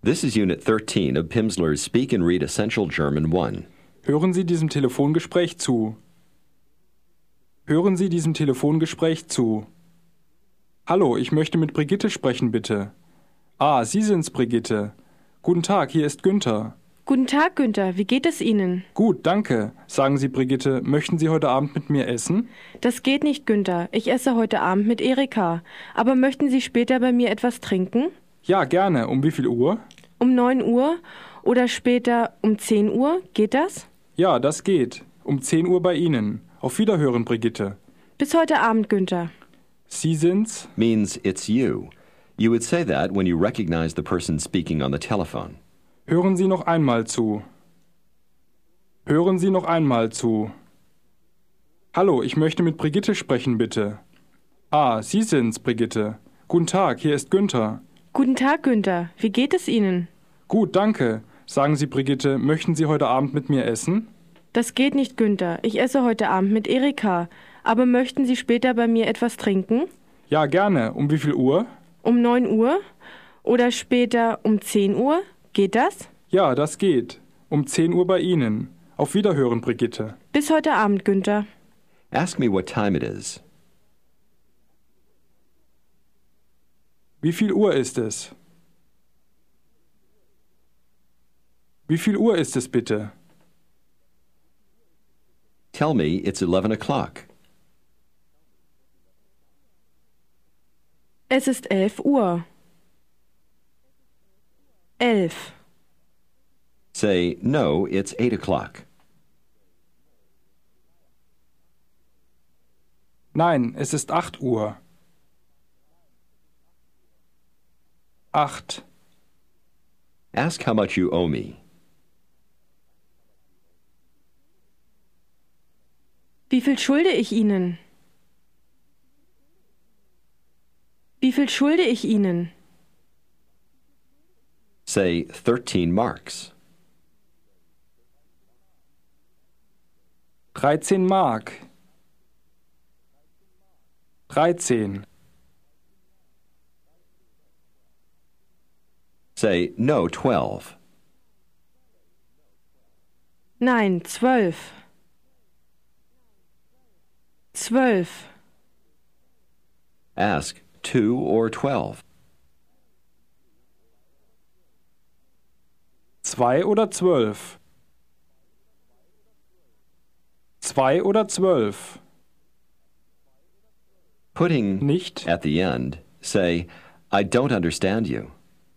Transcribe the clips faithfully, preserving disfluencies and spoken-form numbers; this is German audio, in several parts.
This is Unit thirteen of Pimsleur's Speak and Read Essential German one. Hören Sie diesem Telefongespräch zu. Hören Sie diesem Telefongespräch zu. Hallo, ich möchte mit Brigitte sprechen, bitte. Ah, Sie sind's, Brigitte. Guten Tag, hier ist Günther. Guten Tag, Günther. Wie geht es Ihnen? Gut, danke. Sagen Sie, Brigitte, möchten Sie heute Abend mit mir essen? Das geht nicht, Günther. Ich esse heute Abend mit Erika. Aber möchten Sie später bei mir etwas trinken? Ja, gerne. Um wie viel Uhr? Um neun Uhr oder später um zehn Uhr? Geht das? Ja, das geht. Um zehn Uhr bei Ihnen. Auf Wiederhören, Brigitte. Bis heute Abend, Günther. Sie sind's? Means it's you. You would say that when you recognize the person speaking on the telephone. Hören Sie noch einmal zu. Hören Sie noch einmal zu. Hallo, ich möchte mit Brigitte sprechen, bitte. Ah, Sie sind's, Brigitte. Guten Tag, hier ist Günther. Guten Tag, Günther. Wie geht es Ihnen? Gut, danke. Sagen Sie, Brigitte, möchten Sie heute Abend mit mir essen? Das geht nicht, Günther. Ich esse heute Abend mit Erika. Aber möchten Sie später bei mir etwas trinken? Ja, gerne. Um wie viel Uhr? Um neun Uhr oder später um zehn Uhr? Geht das? Ja, das geht. Um zehn Uhr bei Ihnen. Auf Wiederhören, Brigitte. Bis heute Abend, Günther. Ask me what time it is. Wie viel Uhr ist es? Wie viel Uhr ist es bitte? Tell me it's eleven o'clock. Es ist elf Uhr. Elf. Say, no, it's eight o'clock. Nein, es ist acht Uhr. Acht. Ask how much you owe me. Wie viel schulde ich Ihnen? Wie viel schulde ich Ihnen? Say, thirteen marks. Dreizehn Mark. Dreizehn. Say, no, twelve. Nein, zwölf. Zwölf. Ask, two or twelve. Zwei oder zwölf? Zwei oder zwölf? Putting Nicht. at the end, say, I don't understand you.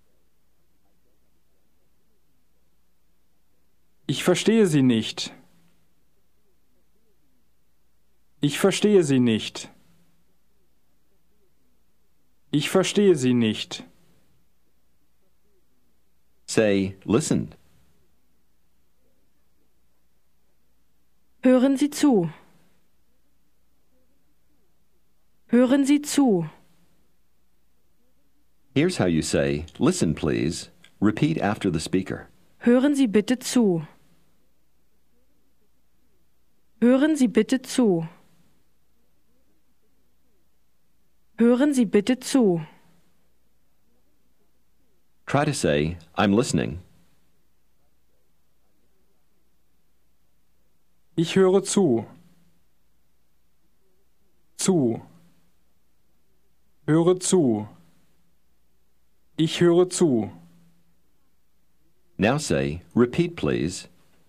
Ich verstehe Sie nicht. Ich verstehe Sie nicht. Ich verstehe Sie nicht. Say, listen. Hören Sie zu. Hören Sie zu. Here's how you say, listen, please. Repeat after the speaker. Hören Sie bitte zu. Hören Sie bitte zu. Hören Sie bitte zu. Try to say, I'm listening. Ich höre zu. Zu. Höre zu. Ich höre zu. Now say, repeat, please.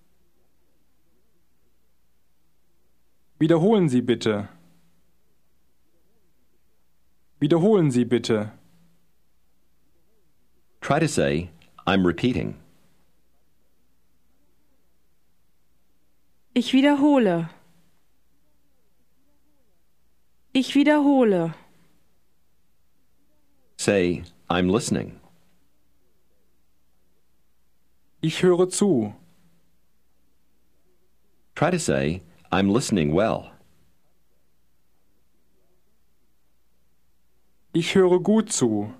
Wiederholen Sie bitte. Wiederholen Sie bitte. Try to say, I'm repeating. Ich wiederhole. Ich wiederhole. Say, I'm listening. Ich höre zu. Try to say, I'm listening well. Ich höre gut zu.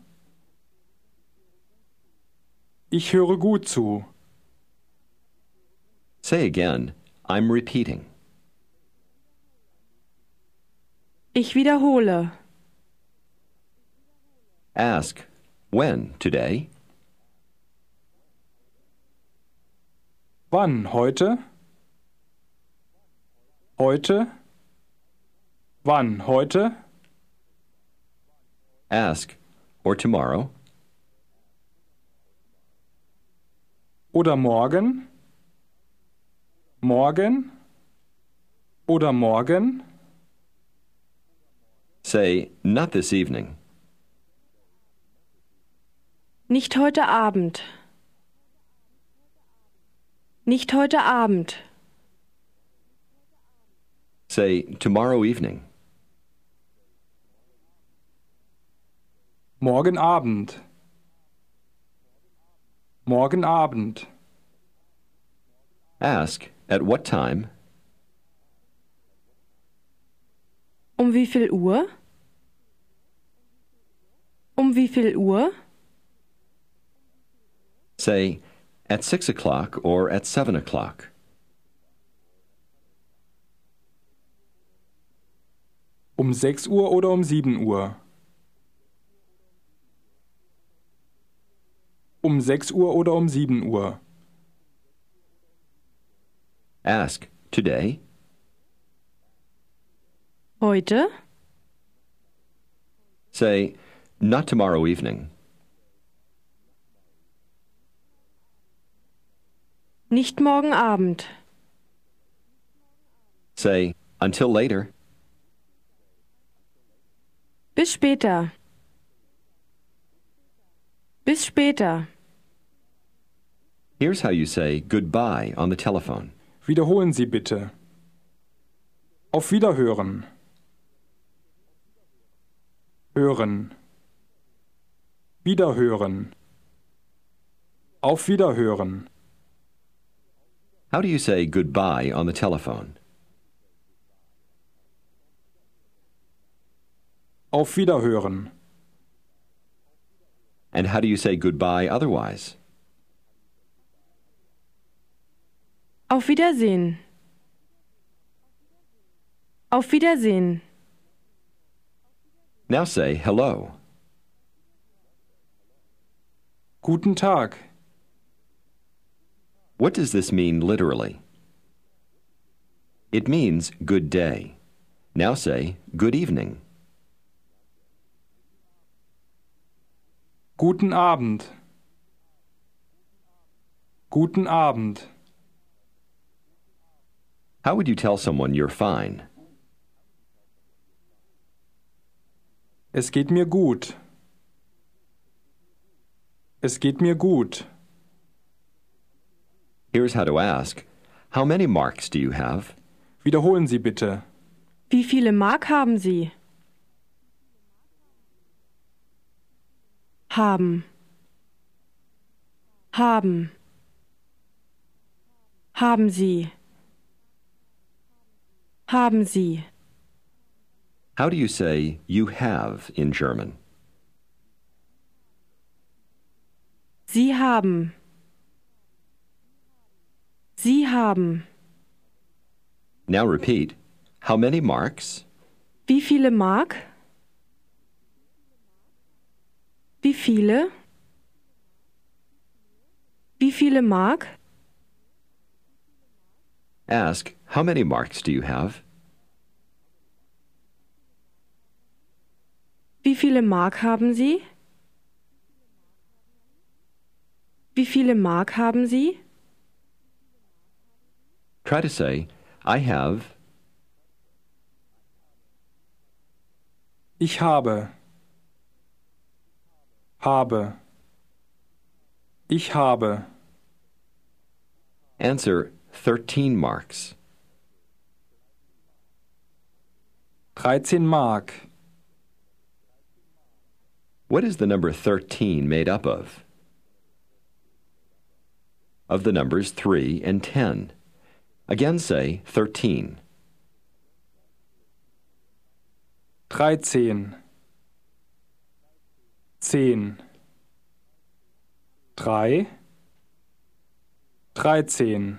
Ich höre gut zu. Say again, I'm repeating. Ich wiederhole. Ask, when, today? Wann? Heute? Heute? Wann? Heute? Ask, or tomorrow. Oder morgen? Morgen? Oder morgen? Say, not this evening. Nicht heute Abend. Nicht heute Abend. Say, tomorrow evening. Morgen Abend. Morgen Abend. Ask, at what time? Um wie viel Uhr? Um wie viel Uhr? Say, at six o'clock or at seven o'clock. Um sechs Uhr oder um sieben Uhr? Um sechs Uhr oder um sieben Uhr? Ask, today? Heute? Say, not tomorrow evening. Nicht morgen Abend. Say, until later. Bis später. Bis später. Here's how you say goodbye on the telephone. Wiederholen Sie bitte. Auf Wiederhören. Hören. Wiederhören. Auf Wiederhören. How do you say goodbye on the telephone? Auf Wiederhören. And how do you say goodbye otherwise? Auf Wiedersehen. Auf Wiedersehen. Now say hello. Guten Tag. What does this mean literally? It means good day. Now say good evening. Guten Abend. Guten Abend. How would you tell someone you're fine? Es geht mir gut. Es geht mir gut. Here's how to ask. How many marks do you have? Wiederholen Sie bitte. Wie viele Mark haben Sie? Haben. Haben. Haben Sie. Haben Sie. How do you say you have in German? Sie haben. Sie haben. Now repeat. How many marks? Wie viele Mark? Wie viele? Wie viele Mark? Ask, how many marks do you have? Wie viele Mark haben Sie? Wie viele Mark haben Sie? Try to say, I have. Ich habe. Habe. Ich habe. Answer, thirteen marks. dreizehn Mark. What is the number thirteen made up of? Of the numbers three and ten. Again say thirteen. dreizehn. zehn. drei. dreizehn.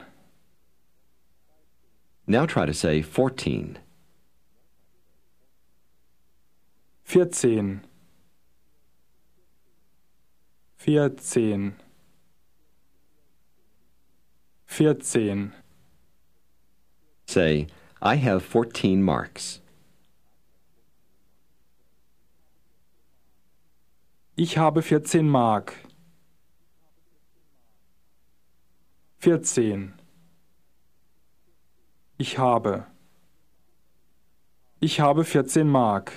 Now try to say fourteen. vierzehn. vierzehn. vierzehn. Say, I have fourteen marks. Ich habe vierzehn Mark. vierzehn. Ich habe. Ich habe vierzehn Mark.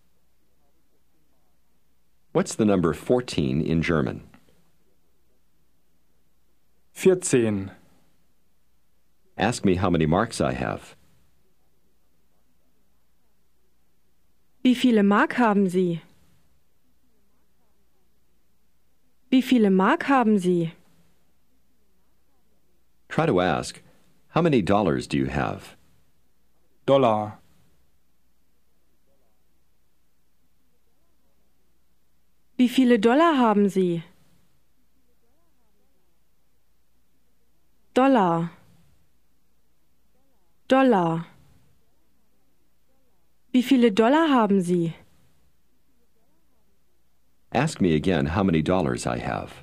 What's the number fourteen in German? vierzehn. Ask me how many marks I have. Wie viele Mark haben Sie? Wie viele Mark haben Sie? Try to ask, how many dollars do you have? Dollar. Wie viele Dollar haben Sie? Dollar. Dollar. Wie viele Dollar haben Sie? Ask me again how many dollars I have.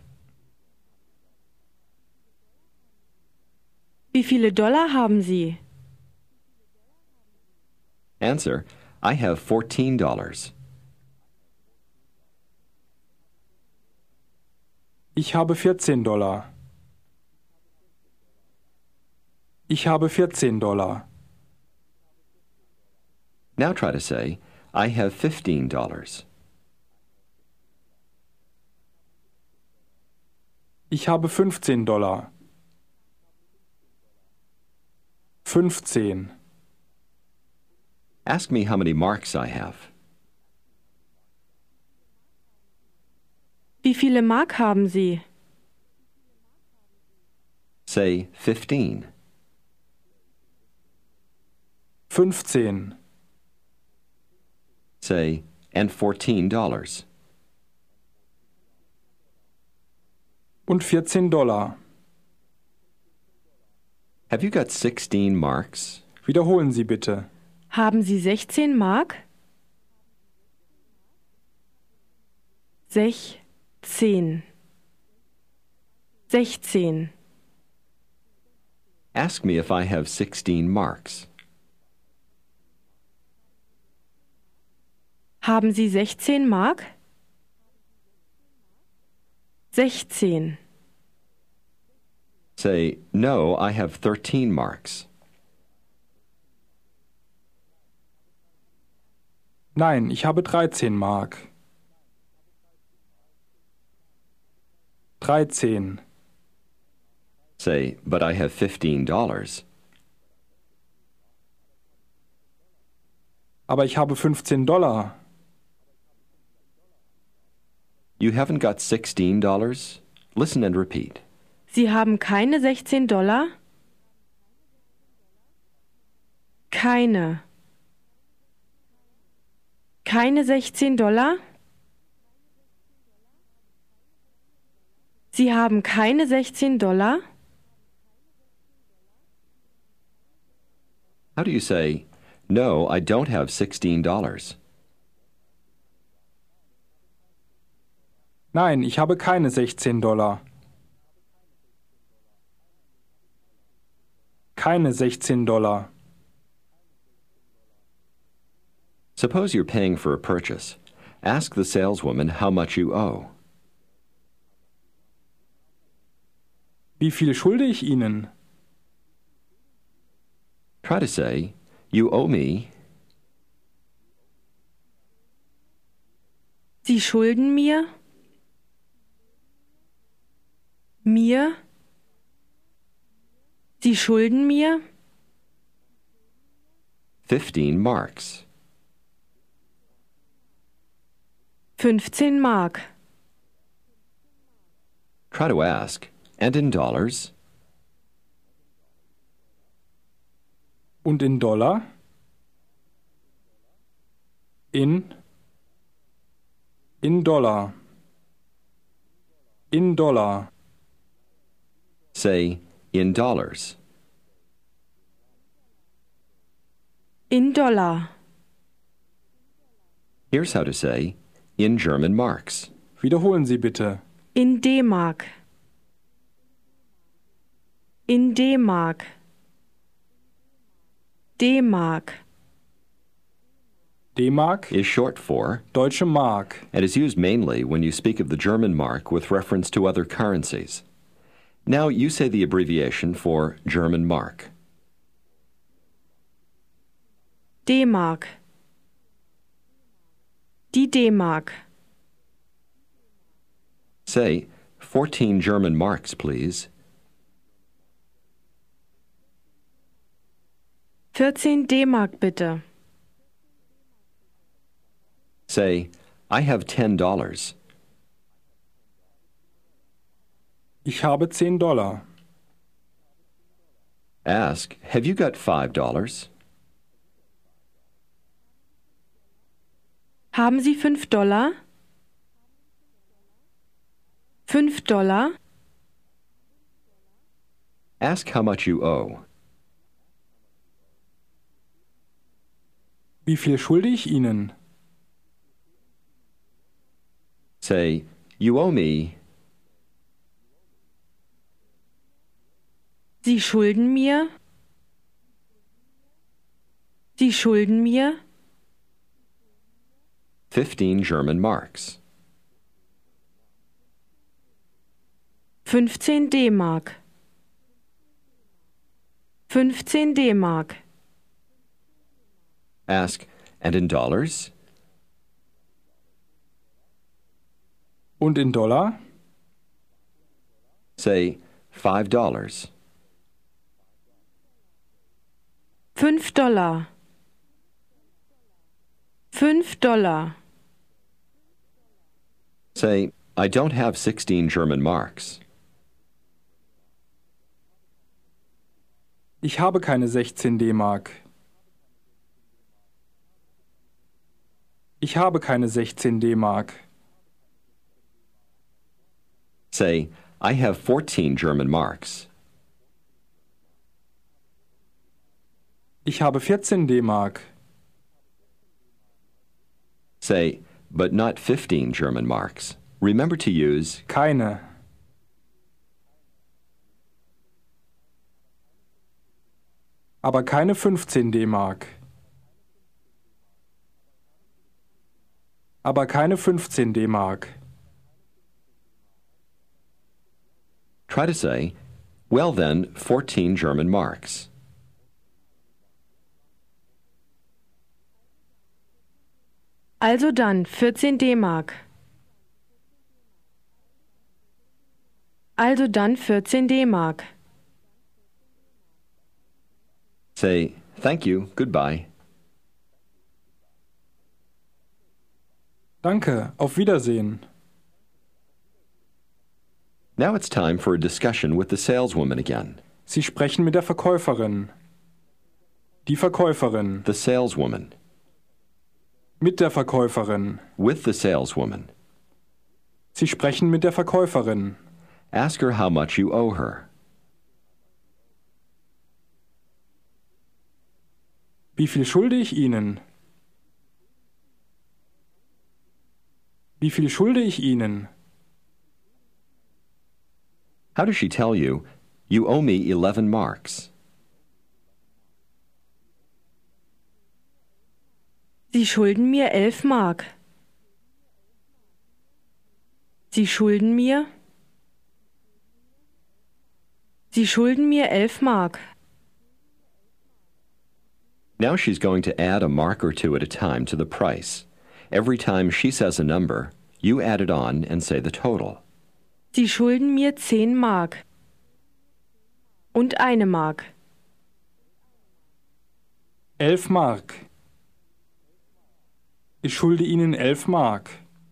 Wie viele Dollar haben Sie? Answer, I have fourteen dollars. Ich habe vierzehn Dollar. Ich habe vierzehn Dollar. Now try to say, I have fifteen dollars. Ich habe fünfzehn Dollar. fünfzehn. Ask me how many marks I have. Wie viele Mark haben Sie? Say fifteen. fünfzehn. Say, and fourteen dollars. Und vierzehn Dollar. Have you got sixteen marks? Wiederholen Sie bitte. Haben Sie sechzehn Mark? Sechzehn. Sechzehn. Ask me if I have sixteen marks. Haben Sie sechzehn Mark? Sechzehn. Say, no, I have thirteen marks. Nein, ich habe dreizehn Mark. dreizehn. Say, but I have fifteen dollars. Aber ich habe fünfzehn Dollar. You haven't got sixteen dollars? Listen and repeat. Sie haben keine sechzehn Dollar? Keine. Keine sechzehn Dollar? Sie haben keine sechzehn Dollar? How do you say, no, I don't have sixteen dollars? Nein, ich habe keine sechzehn Dollar. Keine sechzehn Dollar. Suppose you're paying for a purchase. Ask the saleswoman how much you owe. Wie viel schulde ich Ihnen? Try to say, you owe me. Sie schulden mir? Mir? Sie schulden mir? fifteen marks. fünfzehn Mark. Try to ask, and in dollars? Und in Dollar? In? In Dollar. In Dollar. Say, in dollars. In Dollar. Here's how to say, in German marks. Wiederholen Sie bitte. In D-Mark. In D-Mark. D-Mark. D-Mark, is short for Deutsche Mark. and is used mainly when you speak of the German mark with reference to other currencies. Now you say the abbreviation for German mark. D-Mark. Die D-Mark. Say, fourteen German marks, please. vierzehn D-Mark bitte. Say, I have ten dollars. Ich habe zehn Dollar. Ask, have you got five dollars? Haben Sie fünf Dollar? Fünf Dollar? Ask how much you owe. Wie viel schulde ich Ihnen? Say, you owe me. Sie schulden mir? Sie schulden mir? fifteen German marks. fünfzehn D-Mark. fünfzehn D-Mark. Ask, and in dollars? Und in Dollar? Say, five dollars. Fünf Dollar. Fünf Dollar. Say, I don't have sixteen German marks. Ich habe keine sechzehn D-Mark. Ich habe keine sechzehn D-Mark. Say, I have fourteen German marks. Ich habe vierzehn D-Mark. Say, but not fifteen German marks. Remember to use Keine. Aber keine fünfzehn D-Mark. Aber keine fünfzehn D-Mark. Try to say, well then, fourteen German marks. Also dann vierzehn D-Mark. Also dann vierzehn D-Mark. Say, thank you, goodbye. Danke, auf Wiedersehen. Now it's time for a discussion with the saleswoman again. Sie sprechen mit der Verkäuferin. Die Verkäuferin. The saleswoman. Mit der Verkäuferin. With the saleswoman. Sie sprechen mit der Verkäuferin. Ask her how much you owe her. Wie viel schulde ich Ihnen? Wie viel schulde ich Ihnen? How does she tell you, you owe me eleven marks? Sie schulden mir elf Mark. Sie schulden mir? Sie schulden mir elf Mark. Now she's going to add a mark or two at a time to the price. Every time she says a number, you add it on and say the total. Sie schulden mir zehn Mark. Und eine Mark. Elf Mark. Ich schulde Ihnen elf Mark.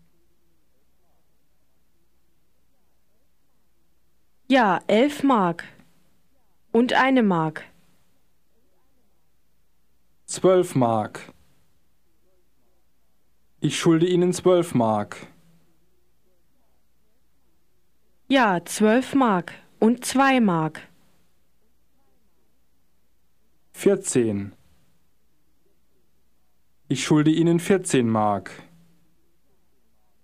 Ja, elf Mark. Und eine Mark. Zwölf Mark. Ich schulde Ihnen zwölf Mark. Ja, zwölf Mark. Und zwei Mark. Vierzehn. Ich schulde Ihnen vierzehn Mark.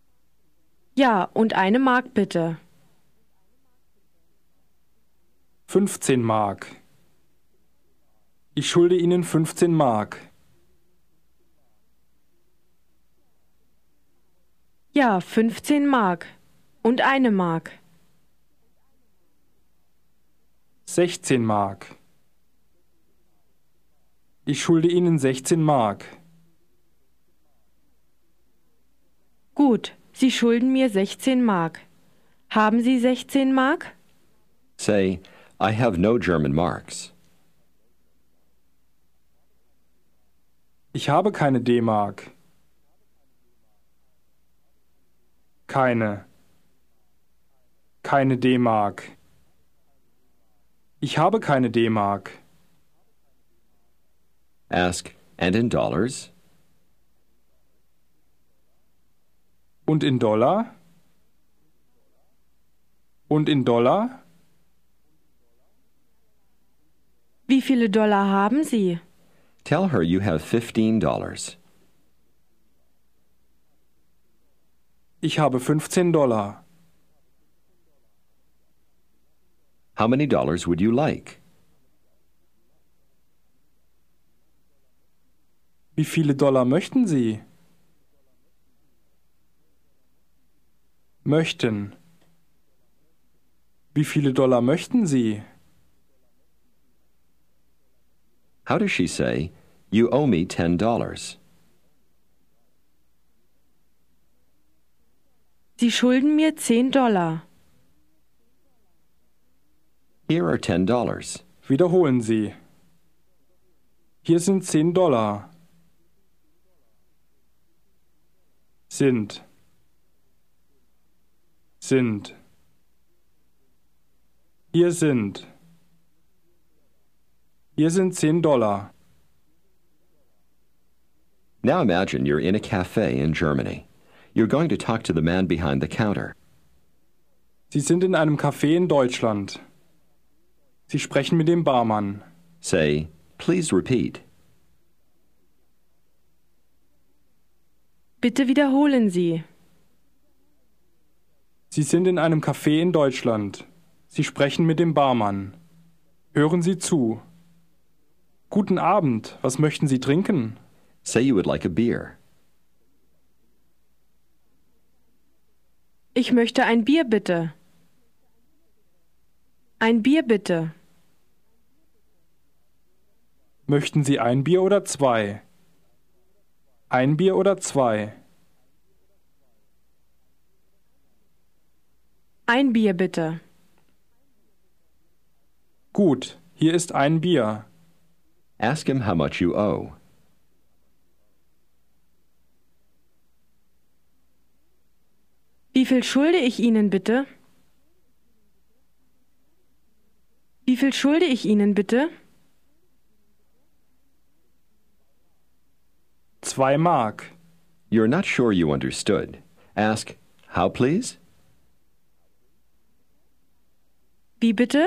Ja, und eine Mark bitte. fünfzehn Mark. Ich schulde Ihnen fünfzehn Mark. Ja, fünfzehn Mark. Und eine Mark. sechzehn Mark. Ich schulde Ihnen sechzehn Mark. Gut, Sie schulden mir sechzehn Mark. Haben Sie sechzehn Mark? Say, I have no German marks. Ich habe keine D-Mark. Keine. Keine D-Mark. Ich habe keine D-Mark. Ask, and in dollars? Und in Dollar? Und in Dollar? Wie viele Dollar haben Sie? Tell her you have fifteen dollars. Ich habe fünfzehn Dollar. How many dollars would you like? Wie viele Dollar möchten Sie? Möchten. Wie viele Dollar möchten Sie? How does she say, you owe me ten dollars? Sie schulden mir zehn Dollar. Here are ten dollars. Wiederholen Sie. Hier sind zehn Dollar. Sind. Sind. Hier sind. Hier sind zehn Dollar. Now imagine you're in a cafe in Germany. You're going to talk to the man behind the counter. Sie sind in einem Café in Deutschland. Sie sprechen mit dem Barmann. Say, please repeat. Bitte wiederholen Sie. Sie sind in einem Café in Deutschland. Sie sprechen mit dem Barmann. Hören Sie zu. Guten Abend, was möchten Sie trinken? Say you would like a beer. Ich möchte ein Bier bitte. Ein Bier bitte. Möchten Sie ein Bier oder zwei? Ein Bier oder zwei? Ein Bier bitte. Gut, hier ist ein Bier. Ask him how much you owe. Wie viel schulde ich Ihnen bitte? Wie viel schulde ich Ihnen bitte? Zwei Mark. You're not sure you understood. Ask, how please? Wie bitte?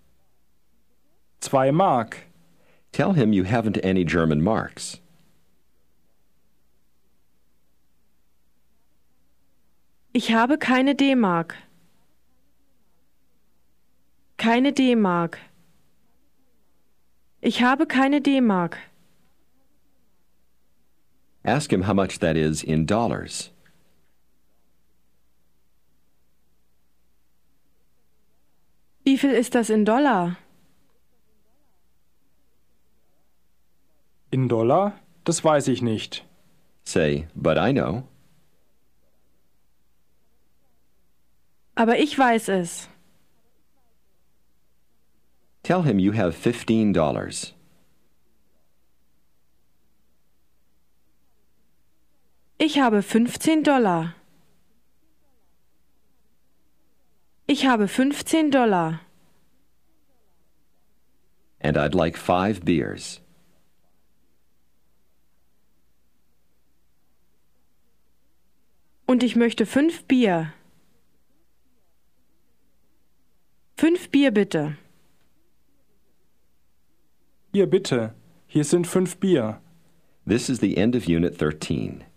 Zwei Mark. Tell him you haven't any German marks. Ich habe keine D-Mark. Keine D-Mark. Ich habe keine D-Mark. Ask him how much that is in dollars. Wie viel ist das in Dollar? In Dollar? Das weiß ich nicht. Say, but I know. Aber ich weiß es. Tell him you have fifteen dollars. Ich habe fünfzehn Dollar. Ich habe fünfzehn Dollar. And I'd like five beers. Und ich möchte fünf Bier. Fünf Bier bitte. Hier bitte. Hier sind fünf Bier. This is the end of Unit thirteen.